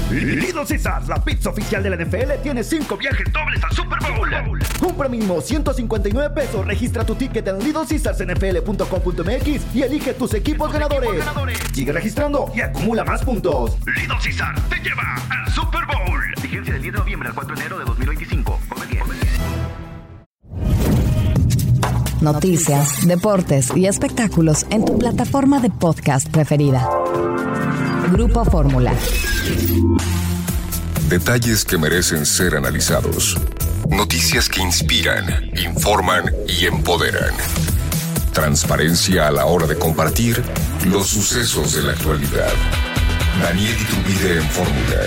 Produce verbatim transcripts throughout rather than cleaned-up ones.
Little Caesars, la pizza oficial de la N F L, tiene cinco viajes dobles al Super Bowl. Compra mínimo ciento cincuenta y nueve pesos, registra tu ticket en little caesars n f l punto com punto m x y elige tus equipos, tus ganadores. equipos ganadores. Sigue registrando y acumula más puntos. Little Caesars te lleva al Super Bowl. Vigencia del diez de noviembre al cuatro de enero de dos mil veinticinco. Come bien. Noticias, deportes y espectáculos en tu plataforma de podcast preferida. Grupo Fórmula. Detalles que merecen ser analizados. Noticias que inspiran, informan y empoderan. Transparencia a la hora de compartir los sucesos de la actualidad. Daniel Iturbide en Fórmula.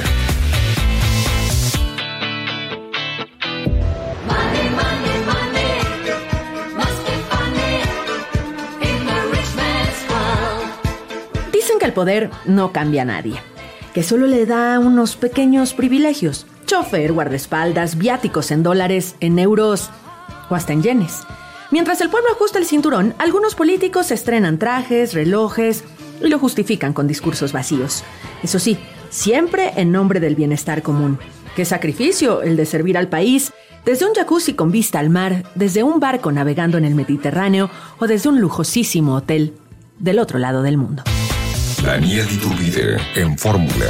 Dicen que el poder no cambia a nadie, que solo le da unos pequeños privilegios: chofer, guardaespaldas, viáticos en dólares, en euros o hasta en yenes. Mientras el pueblo ajusta el cinturón, algunos políticos estrenan trajes, relojes y lo justifican con discursos vacíos. Eso sí, siempre en nombre del bienestar común. ¿Qué sacrificio el de servir al país? Desde un jacuzzi con vista al mar, desde un barco navegando en el Mediterráneo o desde un lujosísimo hotel del otro lado del mundo. Daniel Iturbide en Fórmula.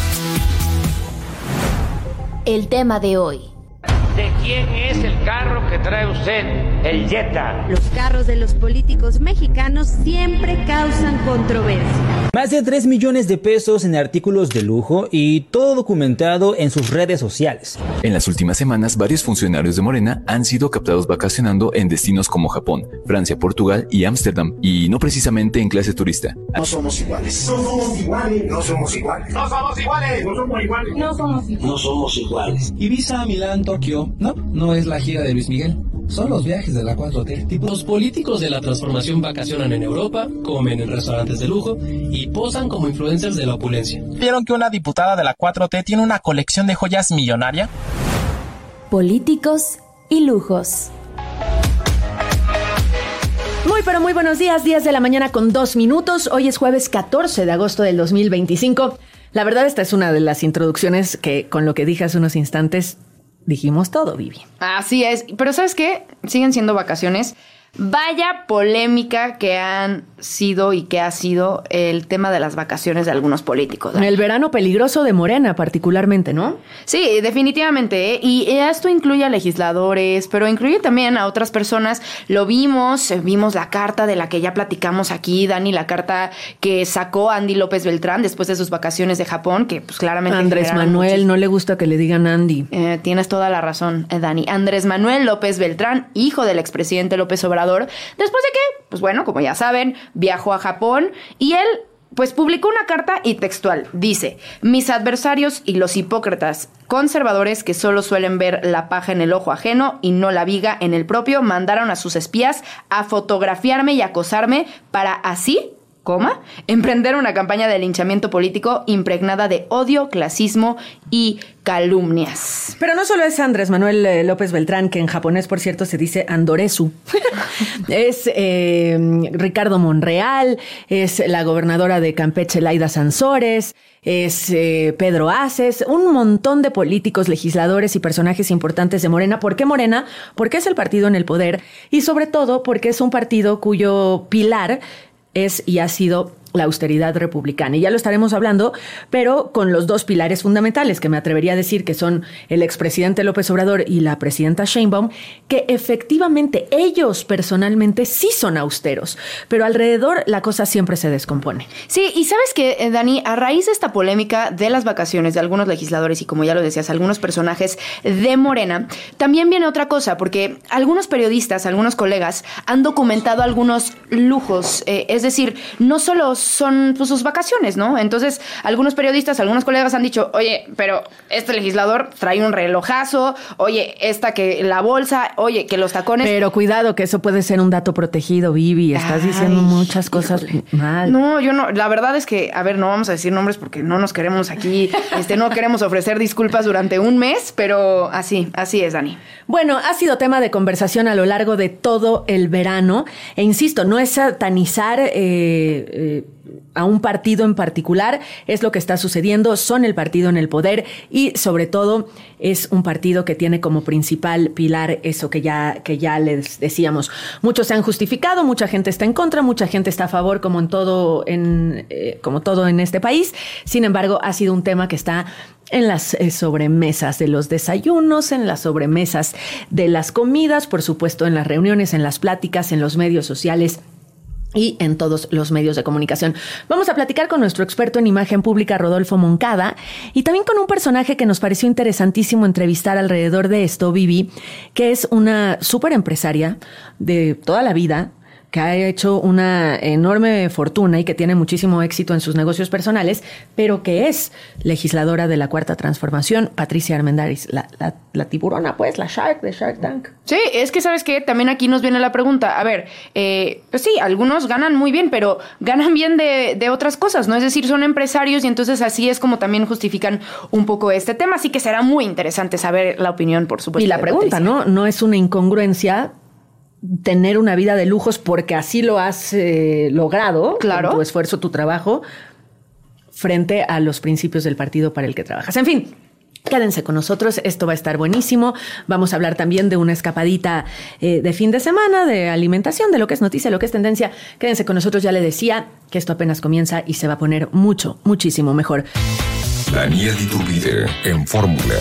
El tema de hoy. ¿De quién es el carro que trae usted? El Jetta. Los carros de los políticos mexicanos siempre causan controversia. Más de tres millones de pesos en artículos de lujo y todo documentado en sus redes sociales. En las últimas semanas, varios funcionarios de Morena han sido captados vacacionando en destinos como Japón, Francia, Portugal y Ámsterdam, y no precisamente en clase turista. No somos iguales. No somos iguales. No somos iguales. No somos iguales. No somos iguales. No somos iguales. No somos iguales. Ibiza, Milán, Tokio. No, no es la gira de Luis Miguel. Son los viajes de la cuatro T. Los políticos de la transformación vacacionan en Europa, comen en restaurantes de lujo y posan como influencers de la opulencia. ¿Vieron que una diputada de la cuatro T tiene una colección de joyas millonaria? Políticos y lujos. Muy pero muy buenos días, diez de la mañana con dos minutos. Hoy es jueves catorce de agosto del dos mil veinticinco. La verdad, esta es una de las introducciones que, con lo que dije hace unos instantes, dijimos todo, Vivi. Así es, pero ¿sabes qué? Siguen siendo vacaciones. Vaya polémica que han sido y que ha sido el tema de las vacaciones de algunos políticos. El verano peligroso de Morena particularmente, ¿no? Sí, definitivamente, ¿eh? Y esto incluye a legisladores, pero incluye también a otras personas. Lo vimos, vimos la carta de la que ya platicamos aquí, Dani, la carta que sacó Andy López Beltrán después de sus vacaciones de Japón, que pues claramente... Andrés Manuel, muchos... no le gusta que le digan Andy. Eh, tienes toda la razón, eh, Dani. Andrés Manuel López Beltrán, hijo del expresidente López Obrador, después de que, pues bueno, como ya saben, viajó a Japón y él, pues publicó una carta y textual. Dice: mis adversarios y los hipócritas conservadores que solo suelen ver la paja en el ojo ajeno y no la viga en el propio, mandaron a sus espías a fotografiarme y acosarme para así... coma, emprender una campaña de linchamiento político impregnada de odio, clasismo y calumnias. Pero no solo es Andrés Manuel eh, López Beltrán, que en japonés, por cierto, se dice Andoresu. Es eh, Ricardo Monreal, es la gobernadora de Campeche, Laida Sansores, es eh, Pedro Aces, un montón de políticos, legisladores y personajes importantes de Morena. ¿Por qué Morena? Porque es el partido en el poder y sobre todo porque es un partido cuyo pilar es y ha sido la austeridad republicana. Y ya lo estaremos hablando, pero con los dos pilares fundamentales, que me atrevería a decir que son el expresidente López Obrador y la presidenta Sheinbaum, que efectivamente ellos personalmente sí son austeros, pero alrededor la cosa siempre se descompone. Sí, y sabes que, Dani, a raíz de esta polémica de las vacaciones de algunos legisladores y, como ya lo decías, algunos personajes de Morena, también viene otra cosa, porque algunos periodistas, algunos colegas han documentado algunos lujos, eh, es decir, no solo son pues, sus vacaciones, ¿no? Entonces, algunos periodistas, algunos colegas han dicho, oye, pero este legislador trae un relojazo, oye, esta que la bolsa, oye, que los tacones... Pero cuidado, que eso puede ser un dato protegido, Vivi, estás Ay, diciendo muchas cosas híjole. mal. No, yo no, la verdad es que, a ver, no vamos a decir nombres porque no nos queremos aquí, este, no queremos ofrecer disculpas durante un mes, pero así, así es, Dani. Bueno, ha sido tema de conversación a lo largo de todo el verano, e insisto, no es satanizar eh, eh, a un partido en particular, es lo que está sucediendo, son el partido en el poder y sobre todo es un partido que tiene como principal pilar eso que ya, que ya les decíamos. Muchos se han justificado, mucha gente está en contra, mucha gente está a favor, como en todo en, eh, como todo en este país. Sin embargo, ha sido un tema que está en las eh, sobremesas de los desayunos, en las sobremesas de las comidas, por supuesto en las reuniones, en las pláticas, en los medios sociales y en todos los medios de comunicación. Vamos a platicar con nuestro experto en imagen pública, Rodolfo Moncada, y también con un personaje que nos pareció interesantísimo entrevistar alrededor de esto, Vivi, que es una súper empresaria de toda la vida, que ha hecho una enorme fortuna y que tiene muchísimo éxito en sus negocios personales, pero que es legisladora de la Cuarta Transformación, Patricia Armendáriz, la, la, la tiburona, pues, la Shark de Shark Tank. Sí, es que, ¿sabes qué? También aquí nos viene la pregunta. A ver, eh, pues sí, algunos ganan muy bien, pero ganan bien de, de otras cosas, ¿no? Es decir, son empresarios y entonces así es como también justifican un poco este tema. Así que será muy interesante saber la opinión, por supuesto. Y la pregunta, Patricia, ¿no? No es una incongruencia tener una vida de lujos porque así lo has eh, logrado, claro, con tu esfuerzo, tu trabajo, frente a los principios del partido para el que trabajas. En fin, quédense con nosotros, esto va a estar buenísimo. Vamos a hablar también de una escapadita eh, de fin de semana, de alimentación, de lo que es noticia, lo que es tendencia. Quédense con nosotros, ya le decía que esto apenas comienza y se va a poner mucho, muchísimo mejor. Daniel Iturbide en Fórmula.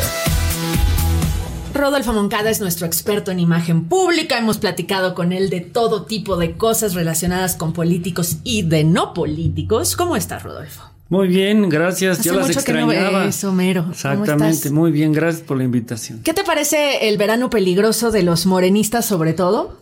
Rodolfo Moncada es nuestro experto en imagen pública. Hemos platicado con él de todo tipo de cosas relacionadas con políticos y de no políticos. ¿Cómo estás, Rodolfo? Muy bien, gracias. Hace Yo las mucho extrañaba. Que no ves, Homero. Exactamente, muy bien, gracias por la invitación. ¿Qué te parece el verano peligroso de los morenistas sobre todo?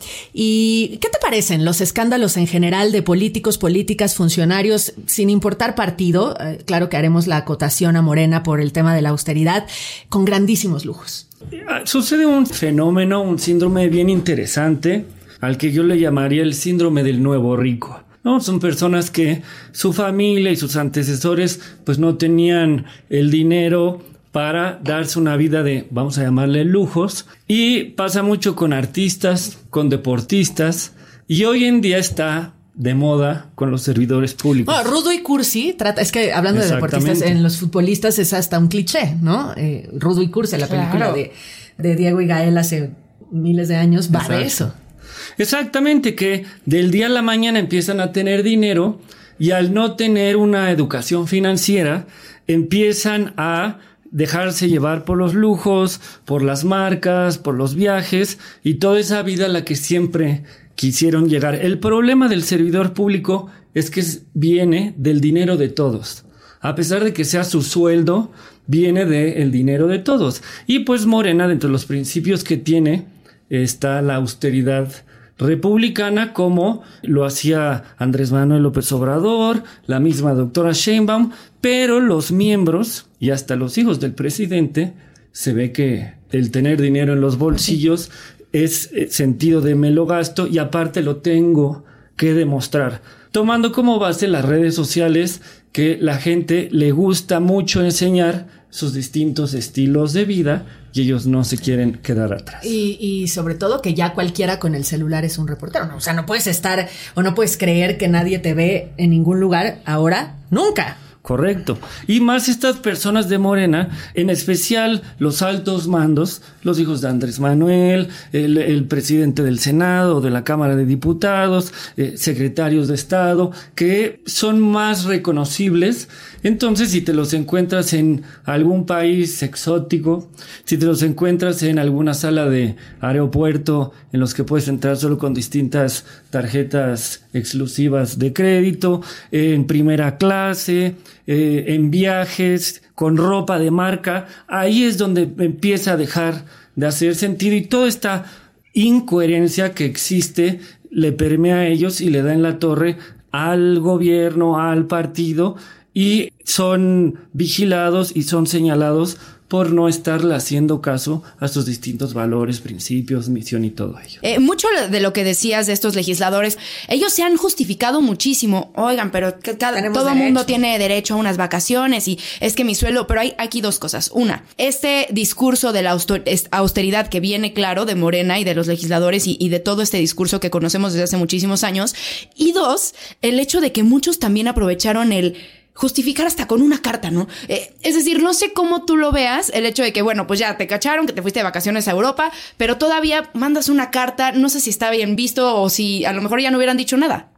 ¿Y qué te parecen los escándalos en general de políticos, políticas, funcionarios, sin importar partido? Eh, claro que haremos la acotación a Morena por el tema de la austeridad, con grandísimos lujos. Sucede un fenómeno, un síndrome bien interesante, al que yo le llamaría el síndrome del nuevo rico. ¿No? Son personas que su familia y sus antecesores pues no tenían el dinero para darse una vida de, vamos a llamarle, lujos. Y pasa mucho con artistas, con deportistas, y hoy en día está de moda con los servidores públicos. Bueno, rudo y cursi, trata, es que hablando de deportistas, en los futbolistas es hasta un cliché, ¿no? Eh, rudo y cursi, la película claro. de, de Diego y Gael hace miles de años, va Exacto. de eso. Exactamente, que del día a la mañana empiezan a tener dinero y al no tener una educación financiera empiezan a dejarse llevar por los lujos, por las marcas, por los viajes y toda esa vida a la que siempre quisieron llegar. El problema del servidor público es que viene del dinero de todos. A pesar de que sea su sueldo, viene del dinero de todos. Y pues Morena, dentro de los principios que tiene, está la austeridad republicana, como lo hacía Andrés Manuel López Obrador, la misma doctora Sheinbaum, pero los miembros y hasta los hijos del presidente, se ve que el tener dinero en los bolsillos es sentido de me lo gasto y aparte lo tengo que demostrar. Tomando como base las redes sociales, que la gente le gusta mucho enseñar sus distintos estilos de vida y ellos no se quieren quedar atrás. Y, y sobre todo que ya cualquiera con el celular es un reportero, ¿no? O sea, no puedes estar o no puedes creer que nadie te ve en ningún lugar ahora, nunca. Correcto. Y más estas personas de Morena, en especial los altos mandos, los hijos de Andrés Manuel, el, el presidente del Senado, de la Cámara de Diputados, eh, secretarios de Estado, que son más reconocibles. Entonces, si te los encuentras en algún país exótico, si te los encuentras en alguna sala de aeropuerto en los que puedes entrar solo con distintas tarjetas exclusivas de crédito, eh, en primera clase, eh, en viajes, con ropa de marca, ahí es donde empieza a dejar de hacer sentido y toda esta incoherencia que existe le permea a ellos y le da en la torre al gobierno, al partido. y son vigilados y son señalados por no estarle haciendo caso a sus distintos valores, principios, misión y todo ello. Eh, mucho de lo que decías de estos legisladores, ellos se han justificado muchísimo. Oigan, pero que cada, todo el mundo tiene derecho a unas vacaciones y es que mi sueldo... Pero hay aquí dos cosas. Una, este discurso de la austeridad que viene claro de Morena y de los legisladores y, y de todo este discurso que conocemos desde hace muchísimos años. Y dos, el hecho de que muchos también aprovecharon el... justificar hasta con una carta, ¿no? Eh, es decir, no sé cómo tú lo veas, el hecho de que, bueno, pues ya te cacharon, que te fuiste de vacaciones a Europa, pero todavía mandas una carta, no sé si está bien visto o si a lo mejor ya no hubieran dicho nada.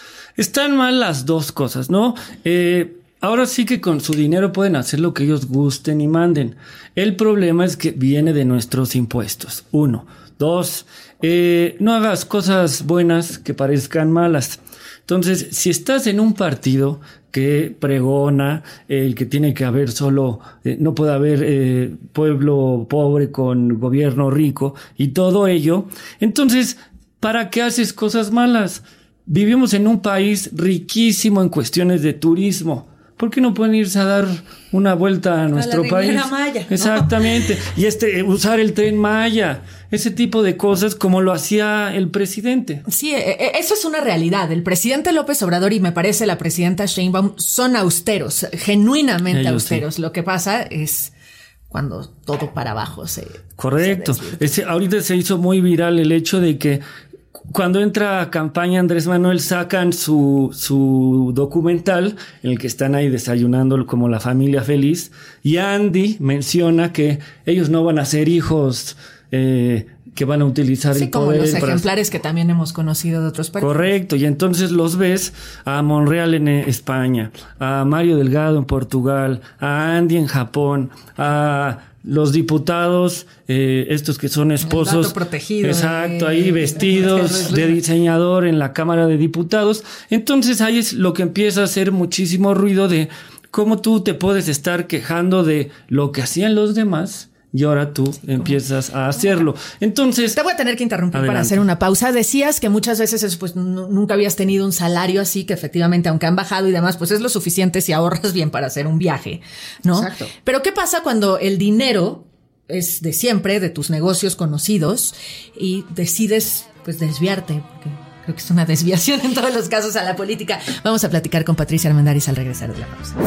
Están mal las dos cosas, ¿no? Eh, ahora sí que con su dinero pueden hacer lo que ellos gusten y manden. El problema es que viene de nuestros impuestos, uno. Dos, eh, no hagas cosas buenas que parezcan malas. Entonces, si estás en un partido que pregona el que tiene que haber solo, eh, no puede haber eh, pueblo pobre con gobierno rico y todo ello, entonces, ¿para qué haces cosas malas? Vivimos en un país riquísimo en cuestiones de turismo. ¿Por qué no pueden irse a dar una vuelta a nuestro a la país? Maya, ¿no? Exactamente. Y este, usar el Tren Maya, ese tipo de cosas como lo hacía el presidente. Sí, eso es una realidad. El presidente López Obrador y me parece la presidenta Sheinbaum son austeros, genuinamente Ellos austeros. Sí. Lo que pasa es cuando todo para abajo se... Correcto. Se Ese, ahorita se hizo muy viral el hecho de que cuando entra a campaña Andrés Manuel sacan su, su documental en el que están ahí desayunando como la familia feliz y Andy menciona que ellos no van a ser hijos eh, que van a utilizar sí, el poder. Sí, como los para... ejemplares que también hemos conocido de otros países. Correcto, y entonces los ves a Monreal en España, a Mario Delgado en Portugal, a Andy en Japón, a... los diputados, eh, estos que son esposos. El dato protegido. Exacto, ahí vestidos de diseñador en la Cámara de Diputados. Entonces ahí es lo que empieza a hacer muchísimo ruido de cómo tú te puedes estar quejando de lo que hacían los demás y ahora tú sí, empiezas a hacerlo. Entonces... Te voy a tener que interrumpir adelante. Para hacer una pausa. Decías que muchas veces pues n- nunca habías tenido un salario así, que efectivamente, aunque han bajado y demás, pues es lo suficiente si ahorras bien para hacer un viaje, ¿no? Exacto. Pero ¿qué pasa cuando el dinero es de siempre, de tus negocios conocidos, y decides pues desviarte? Porque creo que es una desviación en todos los casos a la política. Vamos a platicar con Patricia Armendáriz al regresar de la pausa.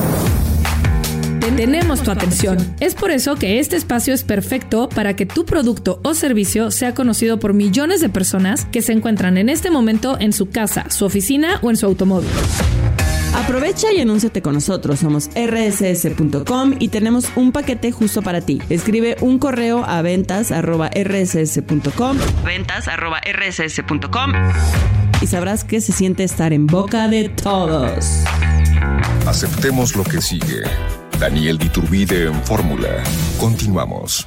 Tenemos tu atención. Es por eso que este espacio es perfecto para que tu producto o servicio sea conocido por millones de personas que se encuentran en este momento en su casa, su oficina o en su automóvil. Aprovecha y anúnciate con nosotros. Somos erre ese ese punto com y tenemos un paquete justo para ti. Escribe un correo a ventas arroba erre ese ese punto com ventas arroba erre ese ese punto com y sabrás que se siente estar en boca de todos. Aceptemos lo que sigue. Daniel Iturbide en Fórmula. Continuamos.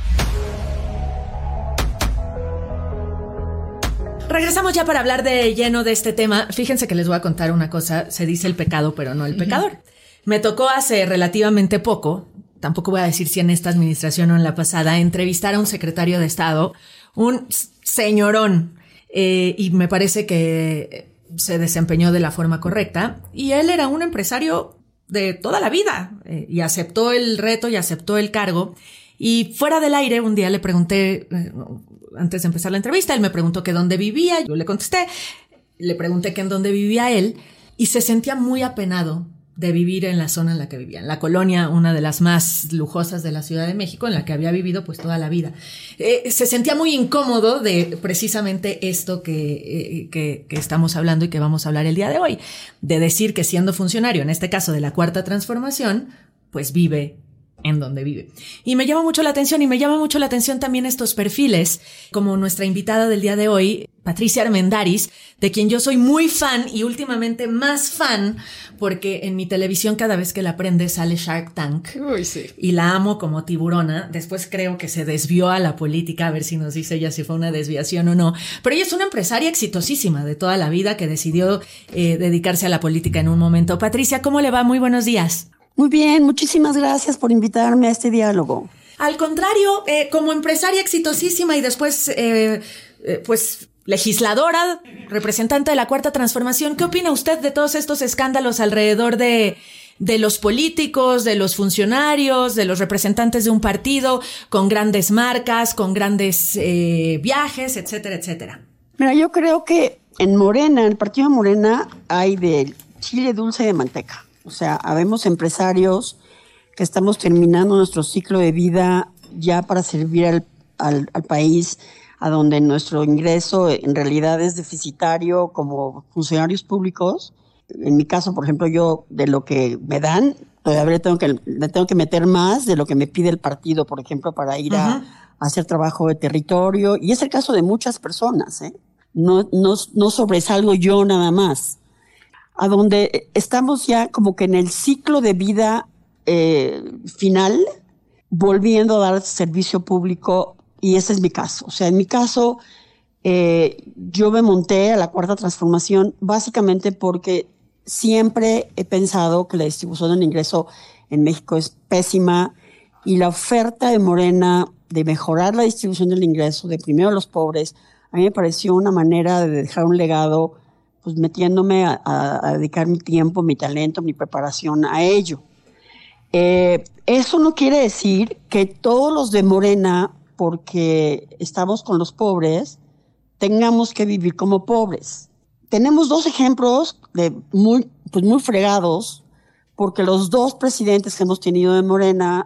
Regresamos ya para hablar de lleno de este tema. Fíjense que les voy a contar una cosa. Se dice el pecado, pero no el pecador. Uh-huh. Me tocó hace relativamente poco, tampoco voy a decir si en esta administración o en la pasada, entrevistar a un secretario de Estado, un señorón, eh, y me parece que se desempeñó de la forma correcta. Y él era un empresario de toda la vida, eh, y aceptó el reto y aceptó el cargo. Y fuera del aire, un día le pregunté, eh, antes de empezar la entrevista, él me preguntó que dónde vivía, yo le contesté, le pregunté que en dónde vivía él, y se sentía muy apenado de vivir en la zona en la que vivía, en la colonia, una de las más lujosas de la Ciudad de México, en la que había vivido pues toda la vida. Eh, se sentía muy incómodo de precisamente esto que, eh, que, que estamos hablando y que vamos a hablar el día de hoy, de decir que siendo funcionario, en este caso de la Cuarta Transformación, pues vive en donde vive. Y me llama mucho la atención, y me llama mucho la atención también estos perfiles, como nuestra invitada del día de hoy, Patricia Armendáriz, de quien yo soy muy fan y últimamente más fan, porque en mi televisión cada vez que la prende sale Shark Tank. Uy, sí. Y la amo como tiburona. Después creo que se desvió a la política, a ver si nos dice ella si fue una desviación o no. Pero ella es una empresaria exitosísima de toda la vida que decidió eh, dedicarse a la política en un momento. Patricia, ¿cómo le va? Muy buenos días. Muy bien, muchísimas gracias por invitarme a este diálogo. Al contrario, eh, como empresaria exitosísima y después, eh, eh, pues, legisladora, representante de la Cuarta Transformación, ¿qué opina usted de todos estos escándalos alrededor de, de los políticos, de los funcionarios, de los representantes de un partido, con grandes marcas, con grandes eh, viajes, etcétera, etcétera? Mira, yo creo que en Morena, en el partido de Morena, hay de chile dulce y de manteca. O sea, habemos empresarios que estamos terminando nuestro ciclo de vida ya para servir al, al, al país, a donde nuestro ingreso en realidad es deficitario como funcionarios públicos. En mi caso, por ejemplo, yo de lo que me dan, todavía le tengo que, le tengo que meter más de lo que me pide el partido, por ejemplo, para ir uh-huh. a, a hacer trabajo de territorio. Y es el caso de muchas personas, ¿eh? No, no, no sobresalgo yo nada más. A donde estamos ya como que en el ciclo de vida eh, final, volviendo a dar servicio público, y ese es mi caso. O sea, en mi caso, eh, yo me monté a la Cuarta Transformación básicamente porque siempre he pensado que la distribución del ingreso en México es pésima, y la oferta de Morena de mejorar la distribución del ingreso, de primero a los pobres, a mí me pareció una manera de dejar un legado, pues metiéndome a, a, a dedicar mi tiempo, mi talento, mi preparación a ello. Eh, eso no quiere decir que todos los de Morena, porque estamos con los pobres, tengamos que vivir como pobres. Tenemos dos ejemplos de muy, pues muy fregados, porque los dos presidentes que hemos tenido de Morena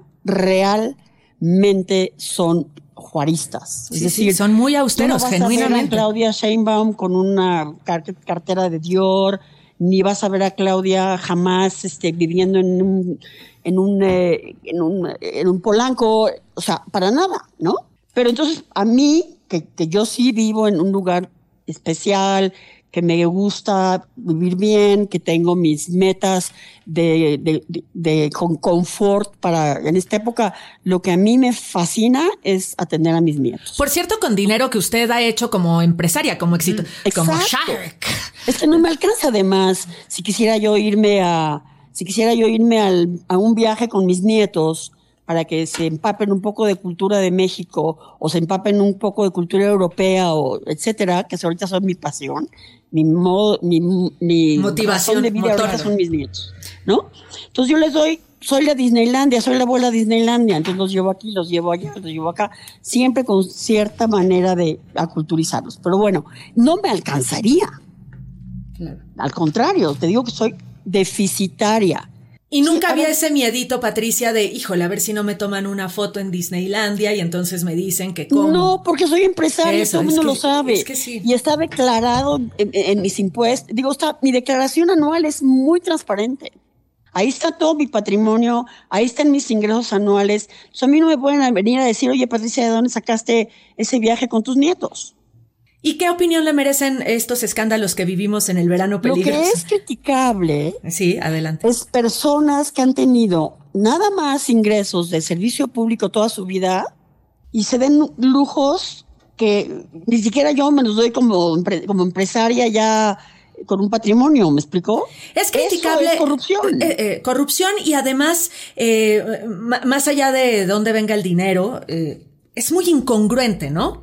realmente son juaristas. Sí, es decir, sí, son muy austeros, no vas genuinamente. A ver a Claudia Sheinbaum con una cartera de Dior, ni vas a ver a Claudia jamás este, viviendo en un, en un, eh, en un, en un Polanco, o sea, para nada, ¿no? Pero entonces, a mí, que, que yo sí vivo en un lugar especial, que me gusta vivir bien, que tengo mis metas de, de, de, de con confort para, en esta época, lo que a mí me fascina es atender a mis nietos. Por cierto, con dinero que usted ha hecho como empresaria, como éxito, mm, como Shark. Es que no me alcanza además, si quisiera yo irme a, si quisiera yo irme al, a un viaje con mis nietos, para que se empapen un poco de cultura de México, o se empapen un poco de cultura europea, o etcétera, que ahorita son mi pasión, mi modo, mi, mi motivación de vida ahorita son mis nietos, ¿no? Entonces yo les doy, soy la Disneylandia, soy la abuela Disneylandia, entonces los llevo aquí, los llevo allá, los llevo acá, siempre con cierta manera de aculturizarlos. Pero bueno, no me alcanzaría. Claro. Al contrario, te digo que soy deficitaria. Y nunca sí, había ese miedito, Patricia, de, híjole, a ver si no me toman una foto en Disneylandia y entonces me dicen que cómo. No, porque soy empresaria, Eso, todo el mundo que, lo sabe. Es que sí. Y está declarado en, en mis impuestos. Digo, está, mi declaración anual es muy transparente. Ahí está todo mi patrimonio, ahí están mis ingresos anuales. Entonces, a mí no me pueden venir a decir, oye, Patricia, ¿de dónde sacaste ese viaje con tus nietos? ¿Y qué opinión le merecen estos escándalos que vivimos en el verano peligroso? Lo que es criticable, sí, adelante, es personas que han tenido nada más ingresos de servicio público toda su vida y se den lujos que ni siquiera yo me los doy como, como empresaria ya con un patrimonio, ¿me explicó? Es criticable. Eso es corrupción. Eh, eh, corrupción y además, eh, más allá de dónde venga el dinero, eh, es muy incongruente, ¿no?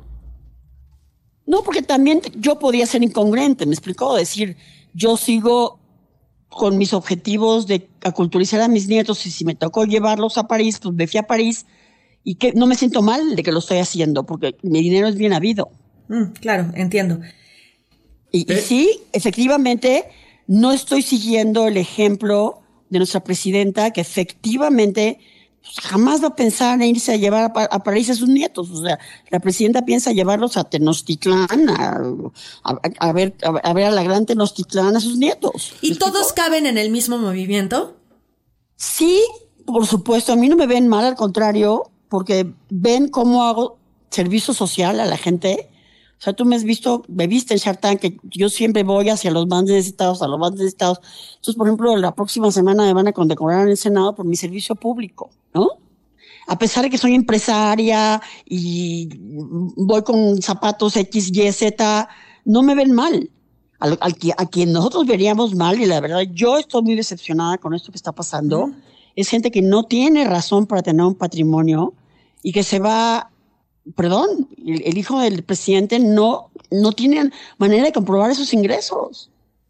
No, porque también yo podría ser incongruente, me explicó, decir, yo sigo con mis objetivos de aculturizar a mis nietos y si me tocó llevarlos a París, pues me fui a París y que no me siento mal de que lo estoy haciendo porque mi dinero es bien habido. Mm, claro, entiendo. Y, ¿Eh? y sí, efectivamente, no estoy siguiendo el ejemplo de nuestra presidenta que efectivamente pues, jamás va a pensar en irse a llevar a, a París a sus nietos. O sea, la presidenta piensa llevarlos a Tenochtitlán, a, a, a, ver, a, a ver a la gran Tenochtitlán a sus nietos. ¿Y todos caben en el mismo movimiento? Sí, por supuesto. A mí no me ven mal, al contrario, porque ven cómo hago servicio social a la gente. O sea, tú me has visto, me viste en Shark Tank, que yo siempre voy hacia los más necesitados, a los más necesitados. Entonces, por ejemplo, la próxima semana me van a condecorar en el Senado por mi servicio público, ¿no? A pesar de que soy empresaria y voy con zapatos X, Y, Z, no me ven mal. Al, al, a quien nosotros veríamos mal, y la verdad, yo estoy muy decepcionada con esto que está pasando, mm. es gente que no tiene razón para tener un patrimonio y que se va... Perdón, el, el hijo del presidente no, no tiene manera de comprobar esos ingresos.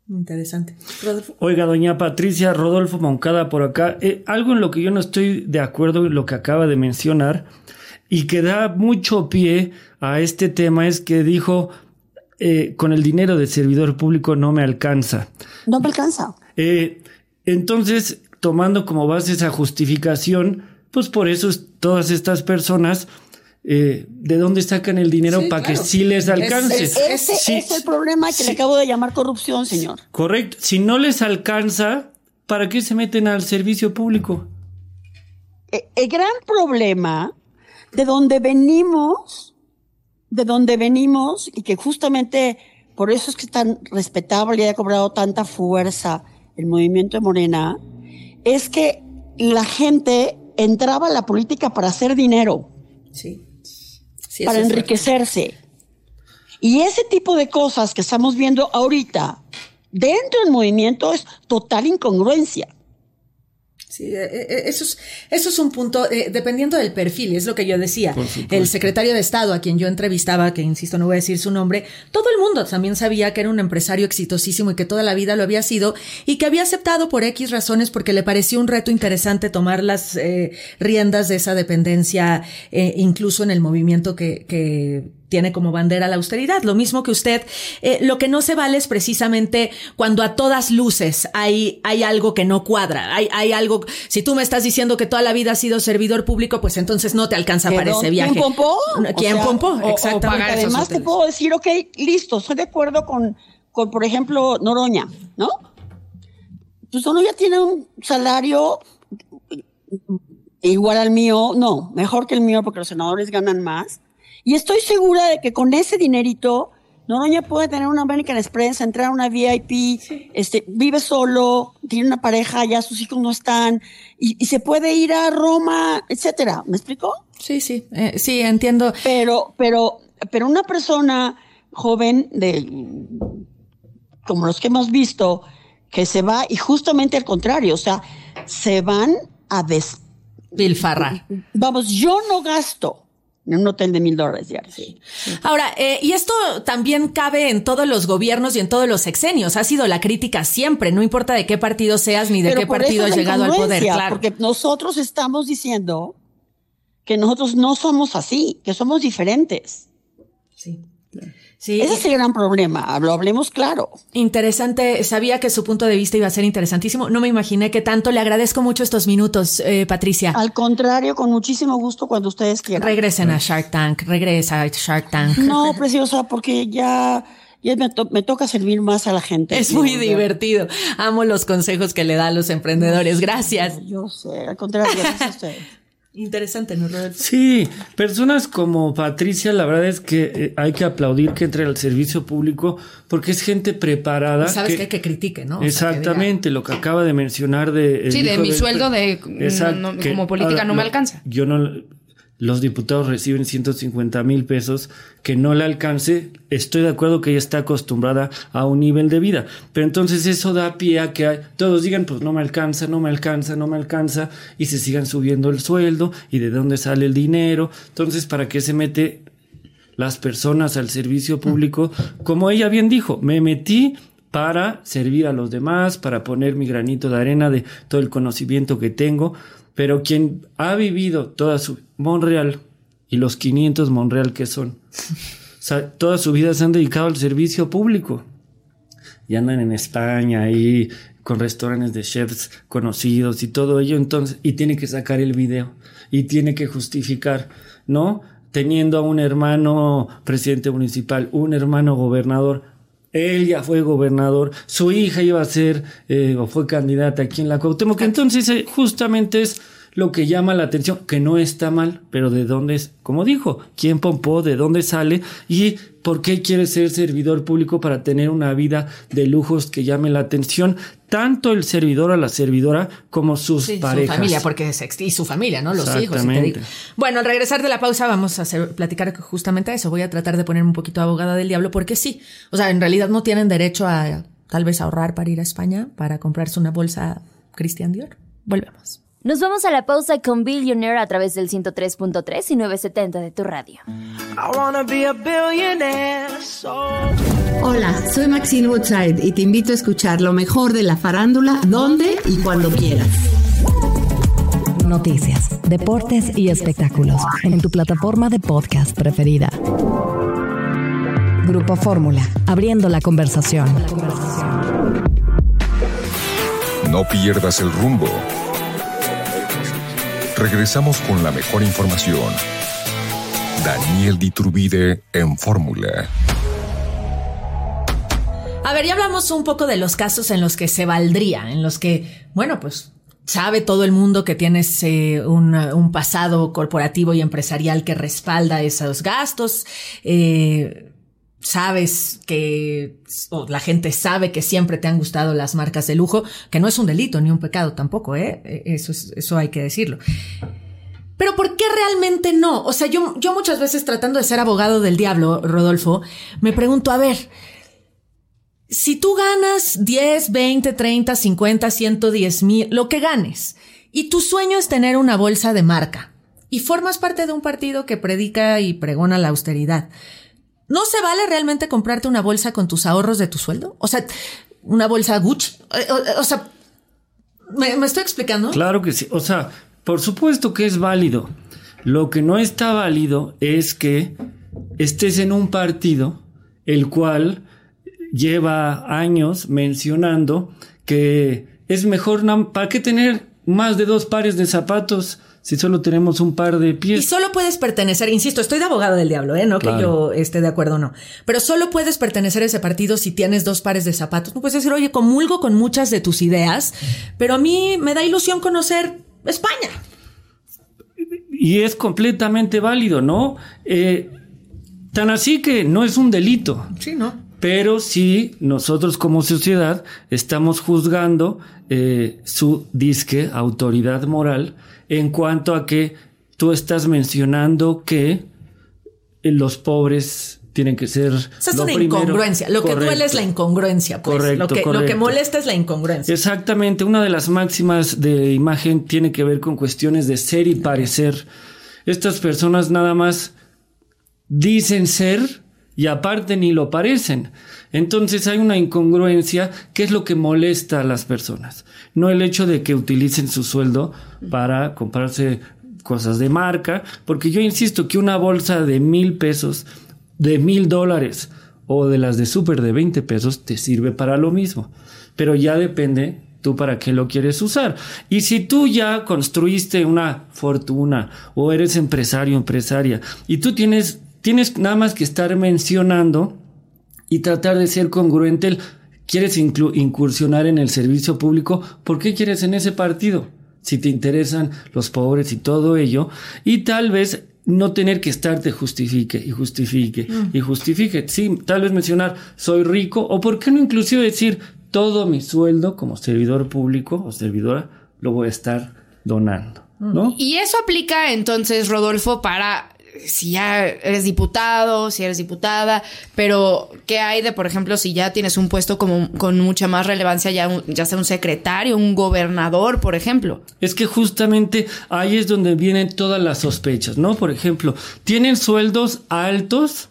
Interesante. Rodolfo. Oiga, doña Patricia, Rodolfo Moncada por acá. Eh, algo en lo que yo no estoy de acuerdo en lo que acaba de mencionar y que da mucho pie a este tema es que dijo, eh, con el dinero del servidor público no me alcanza. No me alcanza. Eh, entonces, tomando como base esa justificación, pues por eso es, todas estas personas... Eh, ¿de dónde sacan el dinero sí, para claro. que sí les alcance? Es, es, ese sí, es el problema que sí. le acabo de llamar corrupción, señor. Correcto. Si no les alcanza, ¿para qué se meten al servicio público? El, el gran problema de donde venimos, de donde venimos, y que justamente por eso es que es tan respetable y ha cobrado tanta fuerza el movimiento de Morena, es que la gente entraba a la política para hacer dinero. Sí. Sí, para enriquecerse. Y ese tipo de cosas que estamos viendo ahorita dentro del movimiento es total incongruencia. Sí, eso es, eso es un punto, eh, dependiendo del perfil, es lo que yo decía. El secretario de Estado, a quien yo entrevistaba, que insisto, no voy a decir su nombre, todo el mundo también sabía que era un empresario exitosísimo y que toda la vida lo había sido y que había aceptado por X razones porque le pareció un reto interesante tomar las eh, riendas de esa dependencia, eh, incluso en el movimiento que, que tiene como bandera la austeridad. Lo mismo que usted, eh, lo que no se vale es precisamente cuando a todas luces hay, hay algo que no cuadra, hay, hay algo, si tú me estás diciendo que toda la vida has sido servidor público, pues entonces no te alcanza para ese viaje. ¿Quién pompó? ¿Quién pompó? Exactamente. Además te puedo decir, ok, listo, estoy de acuerdo con, con, por ejemplo, Noroña, ¿no? Pues Noroña tiene un salario igual al mío, no, mejor que el mío porque los senadores ganan más. Y estoy segura de que con ese dinerito, Noroña puede tener una American Express, entrar a una V I P, sí. este, vive solo, tiene una pareja, ya sus hijos no están, y, y se puede ir a Roma, etcétera. ¿Me explico? Sí, sí, eh, sí, entiendo. Pero, pero, pero una persona joven de, como los que hemos visto, que se va, y justamente al contrario, o sea, se van a des... Pilfarra. Vamos, yo no gasto en un hotel de mil dólares diarios. Sí. Ahora, eh, y esto también cabe en todos los gobiernos y en todos los sexenios. Ha sido la crítica siempre, no importa de qué partido seas ni de Pero qué partido has llegado al poder. Claro. Porque nosotros estamos diciendo que nosotros no somos así, que somos diferentes. Sí, claro. Sí, ese es el gran problema, lo hablemos claro. Interesante, sabía que su punto de vista iba a ser interesantísimo, no me imaginé que tanto. Le agradezco mucho estos minutos, eh, Patricia. Al contrario, con muchísimo gusto cuando ustedes quieran. Regresen a Shark Tank, regresa a Shark Tank. No, preciosa, porque ya... Y me, to- me toca servir más a la gente. Es muy divertido. Amo los consejos que le da a los emprendedores. Gracias. Yo sé, al contrario, gracias a ustedes. Interesante, ¿no, Rodolfo? Sí, personas como Patricia, la verdad es que eh, hay que aplaudir que entre al servicio público porque es gente preparada. Y sabes que, que hay que critique, ¿no? Exactamente, o sea, diga... lo que acaba de mencionar de... Sí, de mi del, sueldo de exacto, no, no, que, como política ahora, no me alcanza. Yo no... Los diputados reciben ciento cincuenta mil pesos, que no le alcance. Estoy de acuerdo que ella está acostumbrada a un nivel de vida, pero entonces eso da pie a que todos digan, pues no me alcanza, no me alcanza, no me alcanza, y se sigan subiendo el sueldo, y de dónde sale el dinero. Entonces, ¿para qué se mete las personas al servicio público? Como ella bien dijo, me metí para servir a los demás, para poner mi granito de arena de todo el conocimiento que tengo. Pero quien ha vivido toda su... Monreal y los quinientos Monreal que son. O sea, toda su vida se han dedicado al servicio público. Y andan en España ahí con restaurantes de chefs conocidos y todo ello. Entonces, y tiene que sacar el video. Y tiene que justificar, ¿no? Teniendo a un hermano presidente municipal, un hermano gobernador. Él ya fue gobernador, su hija iba a ser eh, o fue candidata aquí en la Cuauhtémoc, que entonces eh, justamente es lo que llama la atención, que no está mal, pero de dónde es, como dijo, quién pompó, de dónde sale y por qué quiere ser servidor público para tener una vida de lujos que llame la atención, tanto el servidor a la servidora como sus sí, parejas. Su familia, porque es ex- y su familia, ¿no? Los hijos. Si te digo. Bueno, al regresar de la pausa vamos a hacer, platicar justamente eso. Voy a tratar de ponerme un poquito abogada del diablo, porque sí, o sea, en realidad no tienen derecho a tal vez ahorrar para ir a España, para comprarse una bolsa Christian Dior. Volvemos. Nos vamos a la pausa con Billionaire a través del ciento tres punto tres y novecientos setenta de tu radio. I wanna be a billionaire, so... Hola, soy Maxine Woodside y te invito a escuchar lo mejor de la farándula, donde y cuando quieras. Noticias, deportes y espectáculos en tu plataforma de podcast preferida. Grupo Fórmula, abriendo la conversación. No pierdas el rumbo. Regresamos con la mejor información. Daniel Diturbide en Fórmula. A ver, ya hablamos un poco de los casos en los que se valdría, en los que, bueno, pues sabe todo el mundo que tienes eh, un, un pasado corporativo y empresarial que respalda esos gastos. Eh, sabes que, o la gente sabe que siempre te han gustado las marcas de lujo, que no es un delito ni un pecado tampoco, ¿eh? Eso, es, eso hay que decirlo. Pero ¿por qué realmente no? O sea, yo, yo muchas veces tratando de ser abogado del diablo, Rodolfo, me pregunto, a ver, si tú ganas diez, veinte, treinta, cincuenta, ciento diez mil, lo que ganes, y tu sueño es tener una bolsa de marca, y formas parte de un partido que predica y pregona la austeridad, ¿no se vale realmente comprarte una bolsa con tus ahorros de tu sueldo? O sea, una bolsa Gucci. O, o, o sea, ¿me, ¿me estoy explicando? Claro que sí. O sea, por supuesto que es válido. Lo que no está válido es que estés en un partido el cual lleva años mencionando que es mejor, ¿para qué tener más de dos pares de zapatos si solo tenemos un par de pies? Y solo puedes pertenecer, insisto, estoy de abogado del diablo, ¿eh? No claro. Que yo esté de acuerdo o no. Pero solo puedes pertenecer a ese partido si tienes dos pares de zapatos. No puedes decir, oye, comulgo con muchas de tus ideas, pero a mí me da ilusión conocer España. Y es completamente válido, ¿no? Eh, tan así que no es un delito. Sí, ¿no? Pero sí, nosotros como sociedad estamos juzgando eh, su disque autoridad moral en cuanto a que tú estás mencionando que los pobres tienen que ser... O sea, es lo una primero. Incongruencia. Lo correcto. Que duele es la incongruencia, pues. Correcto, lo, que, correcto. Lo que molesta es la incongruencia. Exactamente. Una de las máximas de imagen tiene que ver con cuestiones de ser y parecer. Estas personas nada más dicen ser y aparte ni lo parecen. Entonces hay una incongruencia que es lo que molesta a las personas. No el hecho de que utilicen su sueldo para comprarse cosas de marca, porque yo insisto que una bolsa de mil pesos, de mil dólares o de las de súper de veinte pesos te sirve para lo mismo. Pero ya depende tú para qué lo quieres usar. Y si tú ya construiste una fortuna o eres empresario, empresaria, y tú tienes... Tienes nada más que estar mencionando y tratar de ser congruente. El, ¿quieres inclu- incursionar en el servicio público? ¿Por qué quieres en ese partido? Si te interesan los pobres y todo ello. Y tal vez no tener que estarte justifique y justifique mm. y justifique. Sí, tal vez mencionar soy rico. O por qué no inclusive decir todo mi sueldo como servidor público o servidora lo voy a estar donando, ¿no? Y eso aplica entonces, Rodolfo, para... si ya eres diputado, si eres diputada, pero ¿qué hay de, por ejemplo, si ya tienes un puesto como con mucha más relevancia, ya, un, ya sea un secretario, un gobernador, por ejemplo? Es que justamente ahí es donde vienen todas las sospechas, ¿no? Por ejemplo, tienen sueldos altos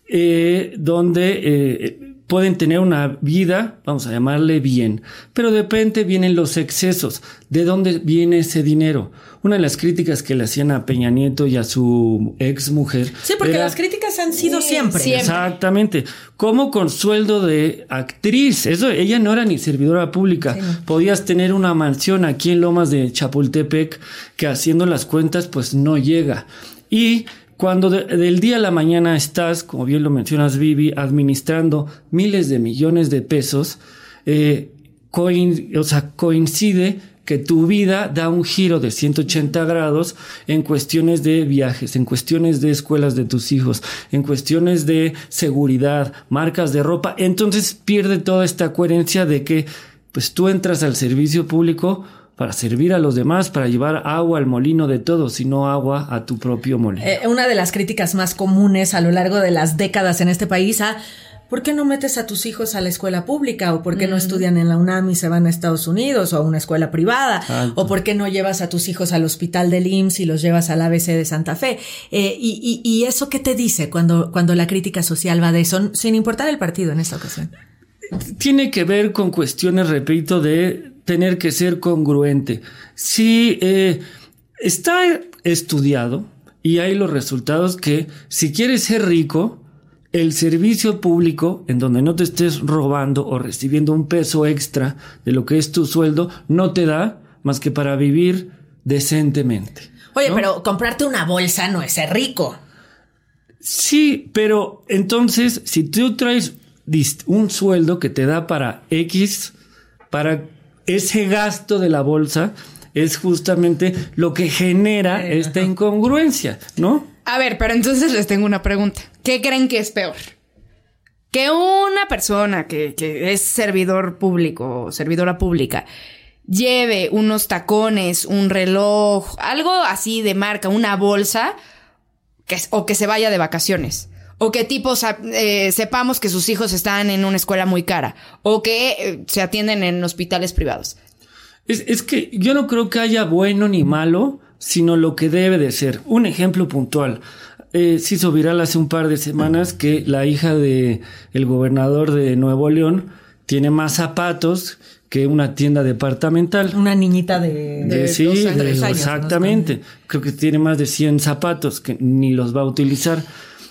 eh, donde eh, pueden tener una vida, vamos a llamarle bien, pero de repente vienen los excesos. ¿De dónde viene ese dinero? Una de las críticas que le hacían a Peña Nieto y a su ex mujer. Sí, porque era, las críticas han sido sí, siempre. siempre. Exactamente. Como con sueldo de actriz. Eso, ella no era ni servidora pública. Sí, no. Podías tener una mansión aquí en Lomas de Chapultepec que haciendo las cuentas pues no llega. Y cuando de, del día a la mañana estás, como bien lo mencionas, Vivi, administrando miles de millones de pesos, eh, coin, o sea, coincide que tu vida da un giro de ciento ochenta grados en cuestiones de viajes, en cuestiones de escuelas de tus hijos, en cuestiones de seguridad, marcas de ropa. Entonces pierde toda esta coherencia de que pues tú entras al servicio público para servir a los demás, para llevar agua al molino de todos y no agua a tu propio molino. Eh, una de las críticas más comunes a lo largo de las décadas en este país a ¿por qué no metes a tus hijos a la escuela pública? ¿O por qué mm. no estudian en la UNAM y se van a Estados Unidos o a una escuela privada? Alto. ¿O por qué no llevas a tus hijos al hospital del I M S S y los llevas al A B C de Santa Fe? Eh, y, y, ¿Y eso qué te dice cuando, cuando la crítica social va de eso, sin importar el partido en esta ocasión? Tiene que ver con cuestiones, repito, de tener que ser congruente. Si eh, está estudiado y hay los resultados que si quieres ser rico, el servicio público, en donde no te estés robando o recibiendo un peso extra de lo que es tu sueldo, no te da más que para vivir decentemente. Oye, ¿no? Pero comprarte una bolsa no es ser rico. Sí, pero entonces, si tú traes un sueldo que te da para X, para ese gasto de la bolsa, es justamente lo que genera eh, esta incongruencia, ¿no? A ver, pero entonces les tengo una pregunta. ¿Qué creen que es peor? Que una persona que, que es servidor público o servidora pública lleve unos tacones, un reloj, algo así de marca, una bolsa, que, o que se vaya de vacaciones. O que tipo eh, sepamos que sus hijos están en una escuela muy cara. O que eh, se atienden en hospitales privados. Es, es que yo no creo que haya bueno ni malo, sino lo que debe de ser. Un ejemplo puntual. Eh, se hizo viral hace un par de semanas que la hija de el gobernador de Nuevo León tiene más zapatos que una tienda departamental. Una niñita de... de, de sí, dos años, de, años, exactamente. ¿No? Creo que tiene más de cien zapatos que ni los va a utilizar.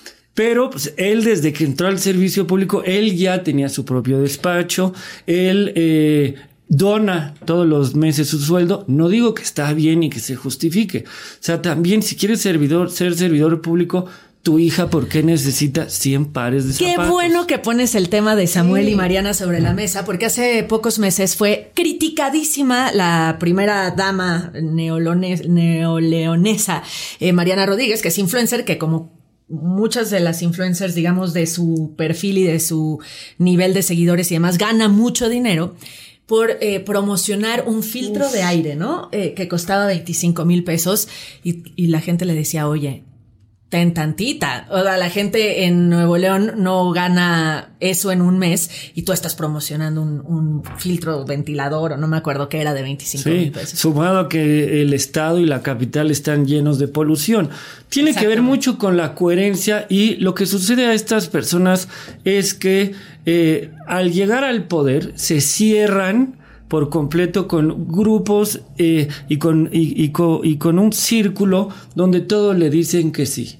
Pero pues, él desde que entró al servicio público, él ya tenía su propio despacho, él eh, dona todos los meses su sueldo. No digo que está bien y que se justifique. O sea, también si quieres servidor, ser servidor público, tu hija, ¿por qué necesita cien pares de zapatos? Qué bueno que pones el tema de Samuel sí. y Mariana sobre la mesa, porque hace pocos meses fue criticadísima la primera dama neolone- neoleonesa, eh, Mariana Rodríguez, que es influencer, que como muchas de las influencers, digamos, de su perfil y de su nivel de seguidores y demás, gana mucho dinero por eh, promocionar un filtro Uf. de aire, ¿no? Eh, que costaba veinticinco mil pesos y, y la gente le decía, oye, ten tantita. O sea, la gente en Nuevo León no gana eso en un mes y tú estás promocionando un, un filtro ventilador o no me acuerdo qué era de veinticinco mil sí, pesos. Sumado a que el estado y la capital están llenos de polución. Tiene que ver mucho con la coherencia y lo que sucede a estas personas es que eh, al llegar al poder se cierran por completo con grupos eh, y, con, y, y, con, y con un círculo donde todos le dicen que sí.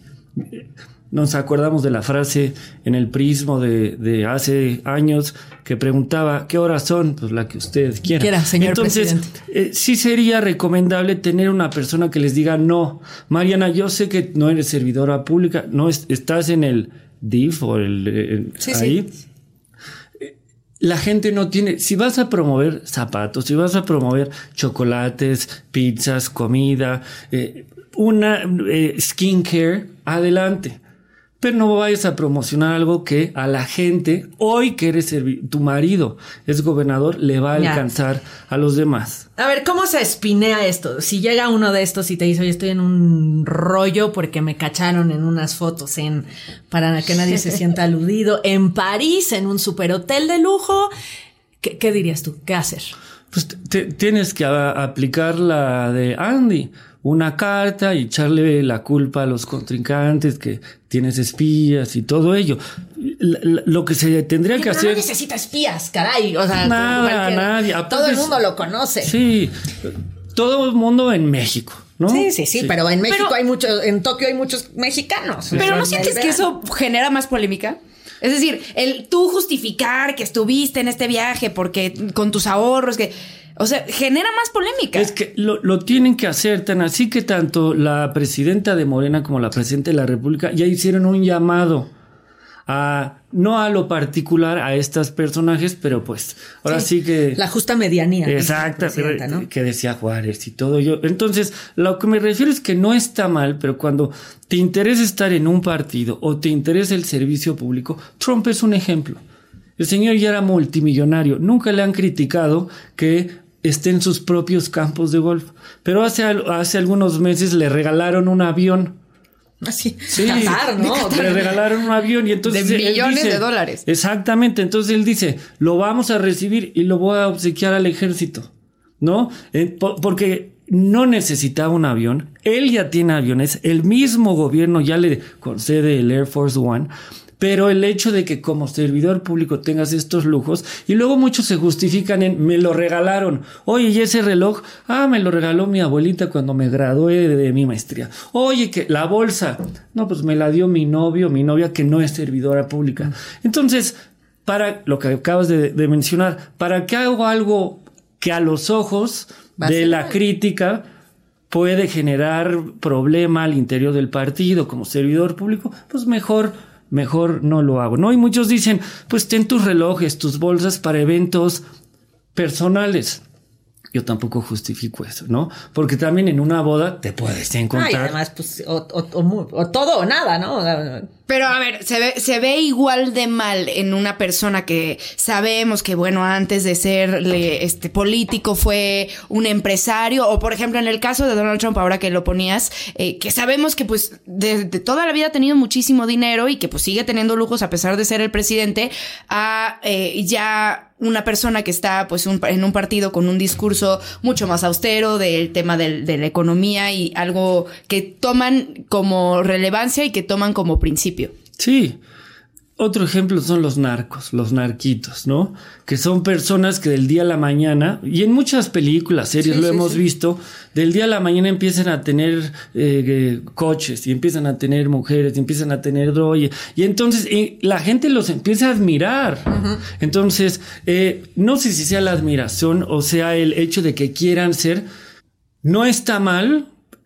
Nos acordamos de la frase en el Prismo de, de hace años que preguntaba ¿qué horas son? Pues la que usted quiera. Quiera, señor Entonces, eh, sí sería recomendable tener una persona que les diga no. Mariana, yo sé que no eres servidora pública, no es, estás en el D I F o el, el sí, ahí. Sí. La gente no tiene, si vas a promover zapatos, si vas a promover chocolates, pizzas, comida, eh, una eh, skincare, adelante. Pero no vayas a promocionar algo que a la gente, hoy que eres servi- tu marido es gobernador, le va a alcanzar ya. a los demás. A ver, ¿cómo se espinea esto? Si llega uno de estos y te dice, oye, estoy en un rollo porque me cacharon en unas fotos en, para que nadie se sienta aludido, en París, en un superhotel de lujo, ¿qué, qué dirías tú? ¿Qué hacer? Pues te, tienes que a, aplicar la de Andy. Una carta y echarle la culpa a los contrincantes que tienes espías y todo ello. La, la, lo que se tendría Ay, que no, hacer... No necesita espías, caray. O sea, nada, nadie. Aparte, todo el mundo lo conoce. Sí, todo el mundo en México, ¿no? Sí, sí, sí, sí. pero en México pero, hay muchos, en Tokio hay muchos mexicanos. Pero ¿no sientes que eso genera más polémica? Es decir, el tú justificar que estuviste en este viaje porque con tus ahorros, que... O sea, genera más polémica. Es que lo, lo tienen que hacer tan así que tanto la presidenta de Morena como la presidenta de la República ya hicieron un llamado a, no a lo particular a estos personajes, pero pues ahora sí, sí que... La justa medianía. Exacto, que, ¿no? que decía Juárez y todo yo. Entonces, lo que me refiero es que no está mal, pero cuando te interesa estar en un partido o te interesa el servicio público, Trump es un ejemplo. El señor ya era multimillonario. Nunca le han criticado que esté en sus propios campos de golf. Pero hace, hace algunos meses le regalaron un avión. Así, Sí, Qatar, ¿no? de Qatar. Le regalaron un avión y entonces de millones dice, de dólares. Exactamente, entonces él dice, lo vamos a recibir y lo voy a obsequiar al ejército, ¿no? Eh, por, porque no necesitaba un avión, él ya tiene aviones, el mismo gobierno ya le concede el Air Force One. Pero el hecho de que como servidor público tengas estos lujos, y luego muchos se justifican en, me lo regalaron. Oye, ¿y ese reloj? Ah, me lo regaló mi abuelita cuando me gradué de, de mi maestría. Oye, que la bolsa. No, pues me la dio mi novio, mi novia que no es servidora pública. Entonces, para lo que acabas de, de mencionar, ¿para qué hago algo que a los ojos de la crítica puede generar problema al interior del partido como servidor público? Pues mejor... Mejor no lo hago, ¿no? Y muchos dicen, pues ten tus relojes, tus bolsas para eventos personales. Yo tampoco justifico eso, ¿no? Porque también en una boda te puedes encontrar. Ay, además, pues, o, o, o, o todo o nada, ¿no? Pero a ver, se ve, se ve igual de mal en una persona que sabemos que, bueno, antes de ser este político fue un empresario, o por ejemplo en el caso de Donald Trump, ahora que lo ponías, eh, que sabemos que pues de, de toda la vida ha tenido muchísimo dinero y que pues sigue teniendo lujos a pesar de ser el presidente, a eh, ya una persona que está pues un, en un partido con un discurso mucho más austero del tema del, de la economía y algo que toman como relevancia y que toman como principio. Sí. Otro ejemplo son los narcos, los narquitos, ¿no? Que son personas que del día a la mañana, y en muchas películas, series sí, lo sí, hemos sí. visto, del día a la mañana empiezan a tener eh, eh, coches, y empiezan a tener mujeres, y empiezan a tener droga, y, y entonces eh, la gente los empieza a admirar. Uh-huh. Entonces, eh, no sé si sea la admiración o sea el hecho de que quieran ser, no está mal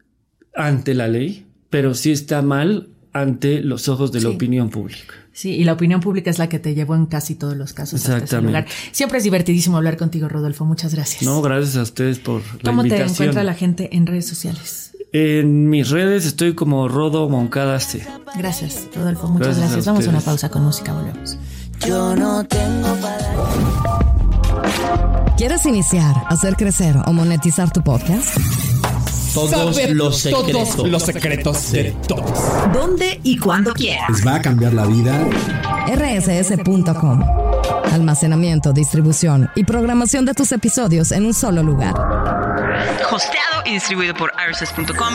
ante la ley, pero sí está mal ante los ojos de sí. la opinión pública. Sí, y la opinión pública es la que te llevó en casi todos los casos hasta ese lugar. Siempre es divertidísimo hablar contigo, Rodolfo. Muchas gracias. No, gracias a ustedes por la ¿Cómo invitación. ¿Cómo te encuentra la gente en redes sociales? En mis redes estoy como Rodo Moncada C. Gracias, Rodolfo. Muchas gracias. gracias. Vamos a una pausa con música. Volvemos. Yo no tengo para... ¿Quieres iniciar, hacer crecer o monetizar tu podcast? Todos Saber los secretos. Todos los secretos de todos. ¿Dónde y cuándo quieras? Les va a cambiar la vida. R S S punto com. Almacenamiento, distribución y programación de tus episodios en un solo lugar. Hosteado y distribuido por R S S punto com.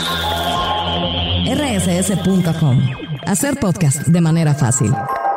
R S S punto com. Hacer podcast de manera fácil.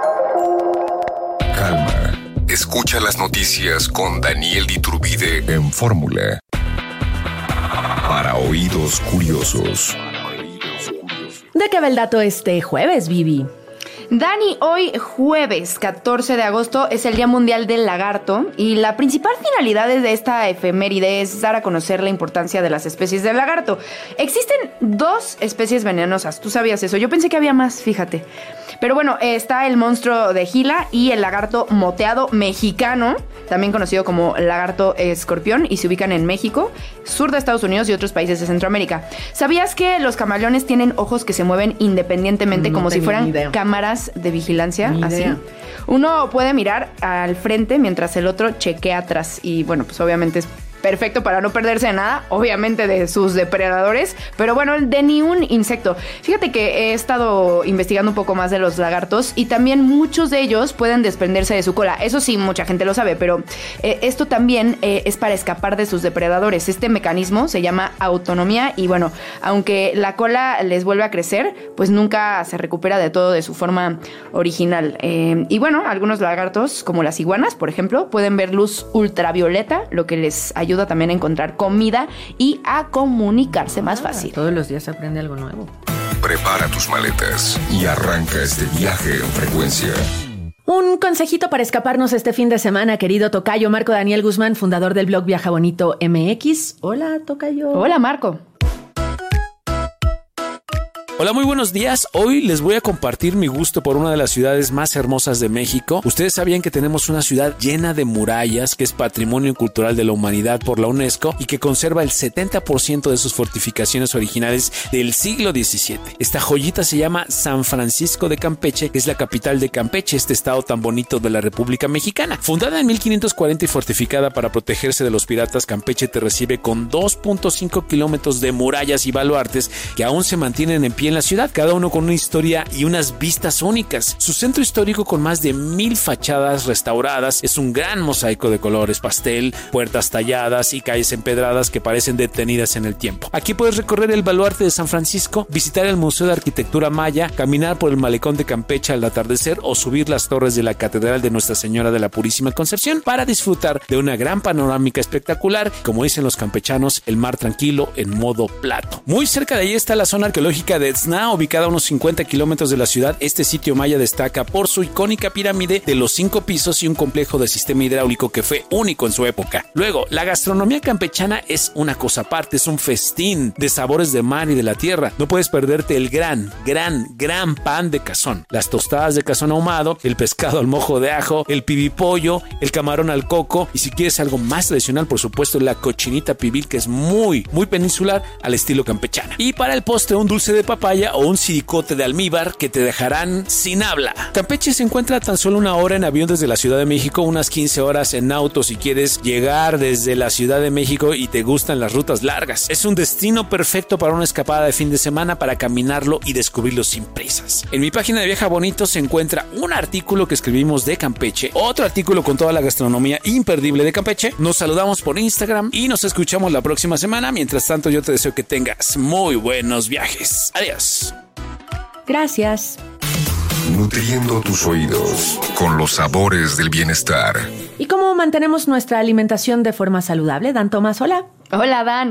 Calma. Escucha las noticias con Daniel Iturbide en Fórmula. Para oídos curiosos. ¿De qué va el dato este jueves, Vivi? Dani, hoy jueves catorce de agosto es el Día Mundial del Lagarto y la principal finalidad de esta efeméride es dar a conocer la importancia de las especies del lagarto. Existen dos especies venenosas, ¿tú sabías eso? Yo pensé que había más, fíjate. Pero bueno, está el monstruo de Gila y el lagarto moteado mexicano, también conocido como lagarto escorpión, y se ubican en México, sur de Estados Unidos y otros países de Centroamérica. ¿Sabías que los camaleones tienen ojos que se mueven independientemente, no como si fueran cámaras de vigilancia? Así. Uno puede mirar al frente mientras el otro chequea atrás y bueno, pues obviamente es perfecto para no perderse de nada, obviamente de sus depredadores, pero bueno, de ni un insecto. Fíjate que he estado investigando un poco más de los lagartos y también muchos de ellos pueden desprenderse de su cola. Eso sí, mucha gente lo sabe, pero eh, esto también eh, es para escapar de sus depredadores. Este mecanismo se llama autonomía y bueno, aunque la cola les vuelve a crecer, pues nunca se recupera de todo de su forma original. Eh, y bueno, algunos lagartos, como las iguanas, por ejemplo, pueden ver luz ultravioleta, lo que les ayuda ayuda también a encontrar comida y a comunicarse más fácil. Ah, todos los días se aprende algo nuevo. Prepara tus maletas y arranca este viaje en frecuencia. Un consejito para escaparnos este fin de semana, querido tocayo Marco Daniel Guzmán, fundador del blog Viaja Bonito M X. Hola, tocayo. Hola, Marco. Hola, muy buenos días. Hoy les voy a compartir mi gusto por una de las ciudades más hermosas de México. Ustedes sabían que tenemos una ciudad llena de murallas, que es Patrimonio Cultural de la Humanidad por la UNESCO y que conserva el setenta por ciento de sus fortificaciones originales del siglo diecisiete. Esta joyita se llama San Francisco de Campeche, que es la capital de Campeche, este estado tan bonito de la República Mexicana. Fundada en mil quinientos cuarenta y fortificada para protegerse de los piratas, Campeche te recibe con dos punto cinco kilómetros de murallas y baluartes que aún se mantienen en pie en la ciudad, cada uno con una historia y unas vistas únicas. Su centro histórico, con más de mil fachadas restauradas, es un gran mosaico de colores pastel, puertas talladas y calles empedradas que parecen detenidas en el tiempo. Aquí puedes recorrer el baluarte de San Francisco, visitar el Museo de Arquitectura Maya, caminar por el malecón de Campeche al atardecer o subir las torres de la Catedral de Nuestra Señora de la Purísima Concepción para disfrutar de una gran panorámica espectacular, como dicen los campechanos, el mar tranquilo en modo plato. Muy cerca de ahí está la zona arqueológica de Etzna, ubicada a unos cincuenta kilómetros de la ciudad. Este sitio maya destaca por su icónica pirámide de los cinco pisos y un complejo de sistema hidráulico que fue único en su época. Luego, la gastronomía campechana es una cosa aparte, es un festín de sabores de mar y de la tierra. No puedes perderte el gran, gran, gran pan de cazón, las tostadas de cazón ahumado, el pescado al mojo de ajo, el pibipollo, el camarón al coco y si quieres algo más tradicional, por supuesto, la cochinita pibil, que es muy, muy peninsular al estilo campechana. Y para el postre, un dulce de papaya o un siricote de almíbar que te dejarán sin habla. Campeche se encuentra a tan solo una hora en avión desde la Ciudad de México, unas quince horas en auto si quieres llegar desde la Ciudad de México y te gustan las rutas largas. Es un destino perfecto para una escapada de fin de semana, para caminarlo y descubrirlo sin prisas. En mi página de Viaja Bonito se encuentra un artículo que escribimos de Campeche, otro artículo con toda la gastronomía imperdible de Campeche. Nos saludamos por Instagram y nos escuchamos la próxima semana. Mientras tanto, yo te deseo que tengas muy buenos viajes. Adiós. Gracias. Nutriendo tus oídos con los sabores del bienestar. ¿Y cómo mantenemos nuestra alimentación de forma saludable? Dan Tomás, hola. Hola, Dan.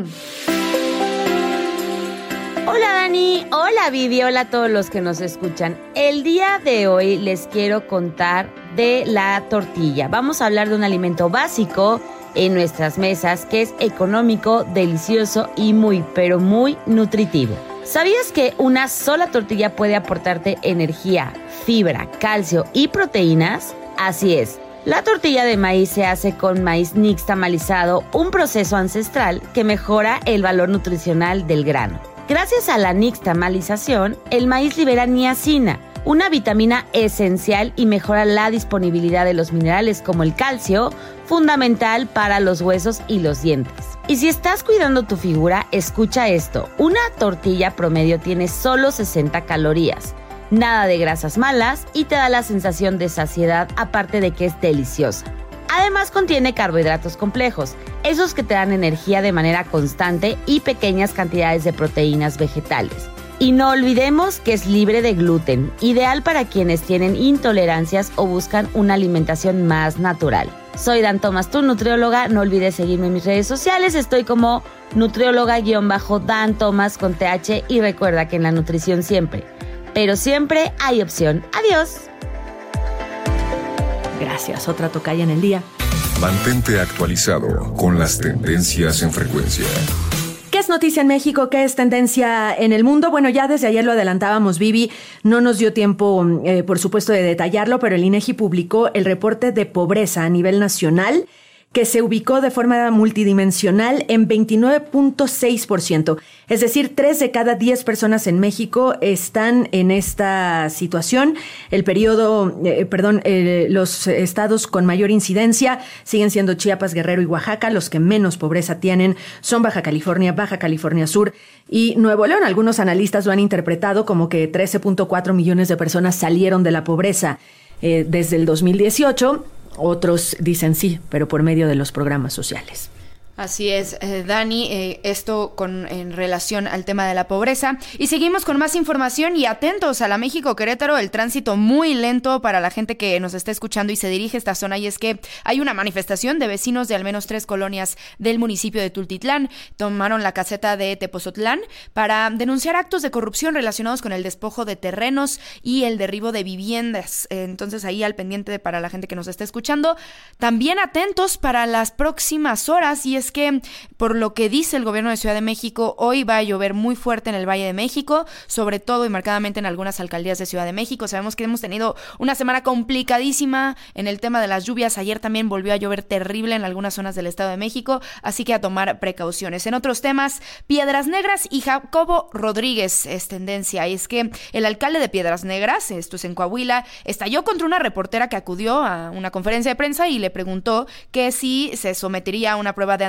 Hola, Dani. Hola, Vivi. Hola a todos los que nos escuchan. El día de hoy les quiero contar de la tortilla. Vamos a hablar de un alimento básico en nuestras mesas que es económico, delicioso y muy, pero muy nutritivo. ¿Sabías que una sola tortilla puede aportarte energía, fibra, calcio y proteínas? Así es. La tortilla de maíz se hace con maíz nixtamalizado, un proceso ancestral que mejora el valor nutricional del grano. Gracias a la nixtamalización, el maíz libera niacina, una vitamina esencial y mejora la disponibilidad de los minerales como el calcio, fundamental para los huesos y los dientes. Y si estás cuidando tu figura, escucha esto. Una tortilla promedio tiene solo sesenta calorías, nada de grasas malas y te da la sensación de saciedad, aparte de que es deliciosa. Además contiene carbohidratos complejos, esos que te dan energía de manera constante y pequeñas cantidades de proteínas vegetales. Y no olvidemos que es libre de gluten, ideal para quienes tienen intolerancias o buscan una alimentación más natural. Soy Dan Tomás, tu nutrióloga. No olvides seguirme en mis redes sociales. Estoy como nutrióloga-Dan Tomás con T H y recuerda que en la nutrición siempre, pero siempre hay opción. Adiós. Gracias, otra tocaya en el día. Mantente actualizado con las tendencias en frecuencia. ¿Qué es noticia en México? ¿Qué es tendencia en el mundo? Bueno, ya desde ayer lo adelantábamos, Vivi. No nos dio tiempo, eh, por supuesto, de detallarlo, pero el INEGI publicó el reporte de pobreza a nivel nacional, que se ubicó de forma multidimensional en veintinueve punto seis por ciento. Es decir, tres de cada diez personas en México están en esta situación. El periodo, eh, perdón, eh, los estados con mayor incidencia siguen siendo Chiapas, Guerrero y Oaxaca. Los que menos pobreza tienen son Baja California, Baja California Sur y Nuevo León. Algunos analistas lo han interpretado como que trece punto cuatro millones de personas salieron de la pobreza eh, desde el dos mil dieciocho. Otros dicen sí, pero por medio de los programas sociales. Así es, eh, Dani, eh, esto con en relación al tema de la pobreza. Y seguimos con más información y atentos a la México-Querétaro, el tránsito muy lento para la gente que nos está escuchando y se dirige a esta zona, y es que hay una manifestación de vecinos de al menos tres colonias del municipio de Tultitlán. Tomaron la caseta de Tepozotlán para denunciar actos de corrupción relacionados con el despojo de terrenos y el derribo de viviendas. Entonces ahí al pendiente para la gente que nos está escuchando. También atentos para las próximas horas, y es que por lo que dice el gobierno de Ciudad de México, hoy va a llover muy fuerte en el Valle de México, sobre todo y marcadamente en algunas alcaldías de Ciudad de México. Sabemos que hemos tenido una semana complicadísima en el tema de las lluvias. Ayer también volvió a llover terrible en algunas zonas del Estado de México, así que a tomar precauciones. En otros temas, Piedras Negras y Jacobo Rodríguez es tendencia, y es que el alcalde de Piedras Negras, esto es en Coahuila, estalló contra una reportera que acudió a una conferencia de prensa y le preguntó que si se sometería a una prueba de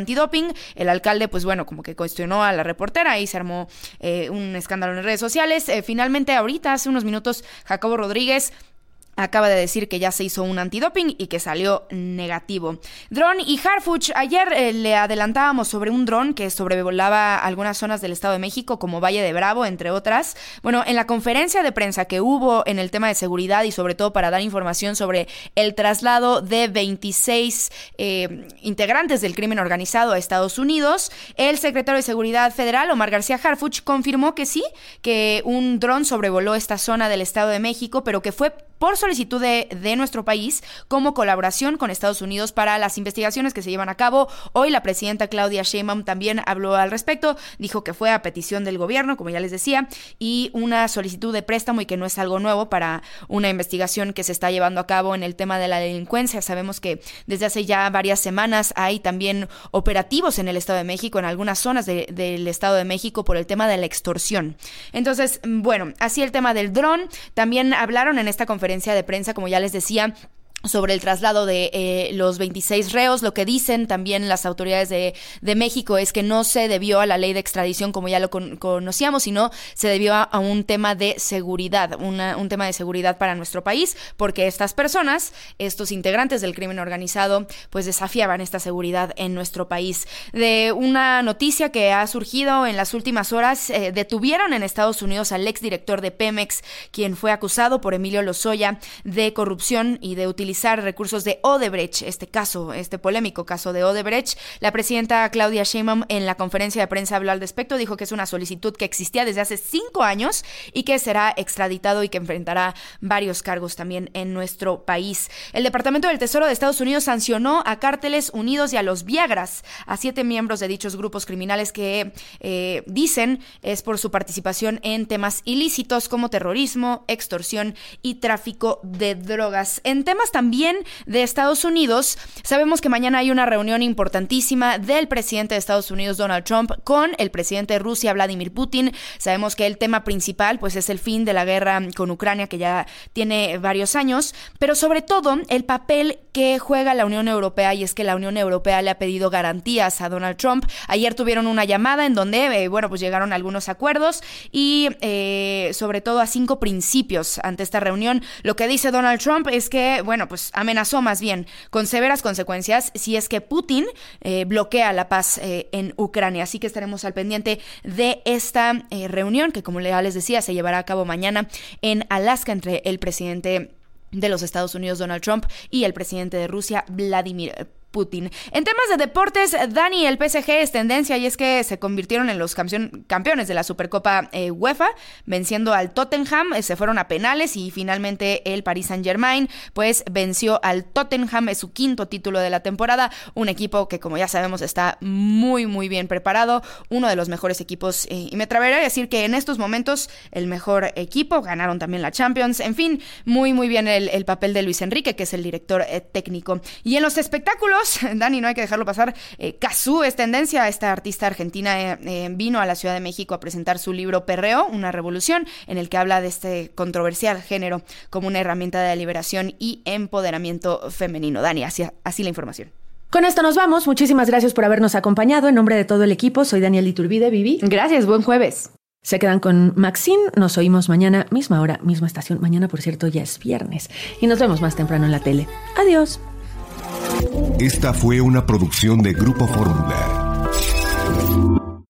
antidoping. El alcalde, pues bueno, como que cuestionó a la reportera y se armó eh, un escándalo en redes sociales. Eh, finalmente, ahorita, hace unos minutos, Jacobo Rodríguez acaba de decir que ya se hizo un antidoping y que salió negativo. Dron y Harfuch. Ayer eh, le adelantábamos sobre un dron que sobrevolaba algunas zonas del Estado de México, como Valle de Bravo, entre otras. Bueno, en la conferencia de prensa que hubo en el tema de seguridad y sobre todo para dar información sobre el traslado de veintiséis eh, integrantes del crimen organizado a Estados Unidos, el secretario de Seguridad Federal, Omar García Harfuch, confirmó que sí, que un dron sobrevoló esta zona del Estado de México, pero que fue por solicitud de, de nuestro país como colaboración con Estados Unidos para las investigaciones que se llevan a cabo. Hoy la presidenta Claudia Sheinbaum también habló al respecto, dijo que fue a petición del gobierno, como ya les decía, y una solicitud de préstamo y que no es algo nuevo para una investigación que se está llevando a cabo en el tema de la delincuencia. Sabemos que desde hace ya varias semanas hay también operativos en el Estado de México, en algunas zonas de, del Estado de México por el tema de la extorsión. Entonces, bueno, así el tema del dron. También hablaron en esta conferencia de prensa, como ya les decía, sobre el traslado de eh, los veintiséis reos. Lo que dicen también las autoridades de, de México es que no se debió a la ley de extradición como ya lo con, conocíamos, sino se debió a, a un tema de seguridad, una, un tema de seguridad para nuestro país, porque estas personas, estos integrantes del crimen organizado, pues desafiaban esta seguridad en nuestro país. De una noticia que ha surgido en las últimas horas, eh, detuvieron en Estados Unidos al exdirector de Pemex, quien fue acusado por Emilio Lozoya de corrupción y de utilizar recursos de Odebrecht, este caso, este polémico caso de Odebrecht. La presidenta Claudia Sheinbaum en la conferencia de prensa habló al respecto, dijo que es una solicitud que existía desde hace cinco años y que será extraditado y que enfrentará varios cargos también en nuestro país. El Departamento del Tesoro de Estados Unidos sancionó a Cárteles Unidos y a los Viagras, a siete miembros de dichos grupos criminales que eh, dicen es por su participación en temas ilícitos como terrorismo, extorsión y tráfico de drogas. En temas también de Estados Unidos, sabemos que mañana hay una reunión importantísima del presidente de Estados Unidos, Donald Trump, con el presidente de Rusia, Vladimir Putin. Sabemos que el tema principal, pues, es el fin de la guerra con Ucrania, que ya tiene varios años, pero sobre todo el papel que juega la Unión Europea, y es que la Unión Europea le ha pedido garantías a Donald Trump. Ayer tuvieron una llamada en donde, eh, bueno, pues llegaron a algunos acuerdos y eh, sobre todo a cinco principios ante esta reunión. Lo que dice Donald Trump es que, bueno, pues amenazó más bien con severas consecuencias si es que Putin eh, bloquea la paz eh, en Ucrania. Así que estaremos al pendiente de esta eh, reunión que, como ya les decía, se llevará a cabo mañana en Alaska entre el presidente de los Estados Unidos, Donald Trump, y el presidente de Rusia, Vladimir Putin. En temas de deportes, Dani, el P S G es tendencia y es que se convirtieron en los campeón, campeones de la Supercopa eh, UEFA, venciendo al Tottenham, eh, se fueron a penales y finalmente el Paris Saint-Germain pues venció al Tottenham, es su quinto título de la temporada, un equipo que, como ya sabemos, está muy muy bien preparado, uno de los mejores equipos eh, y me atrevería a decir que en estos momentos el mejor equipo, ganaron también la Champions, en fin, muy muy bien el, el papel de Luis Enrique, que es el director eh, técnico. Y en los espectáculos, Dani, no hay que dejarlo pasar, eh, Cazzu es tendencia, esta artista argentina eh, eh, vino a la Ciudad de México a presentar su libro Perreo, una revolución, en el que habla de este controversial género como una herramienta de liberación y empoderamiento femenino. Dani, así, así la información. Con esto nos vamos, muchísimas gracias por habernos acompañado, en nombre de todo el equipo, soy Daniela Iturbide, Vivi. Gracias, buen jueves. Se quedan con Maxine, nos oímos mañana, misma hora, misma estación, mañana por cierto ya es viernes, y nos vemos más temprano en la tele. Adiós. Esta fue una producción de Grupo Fórmula.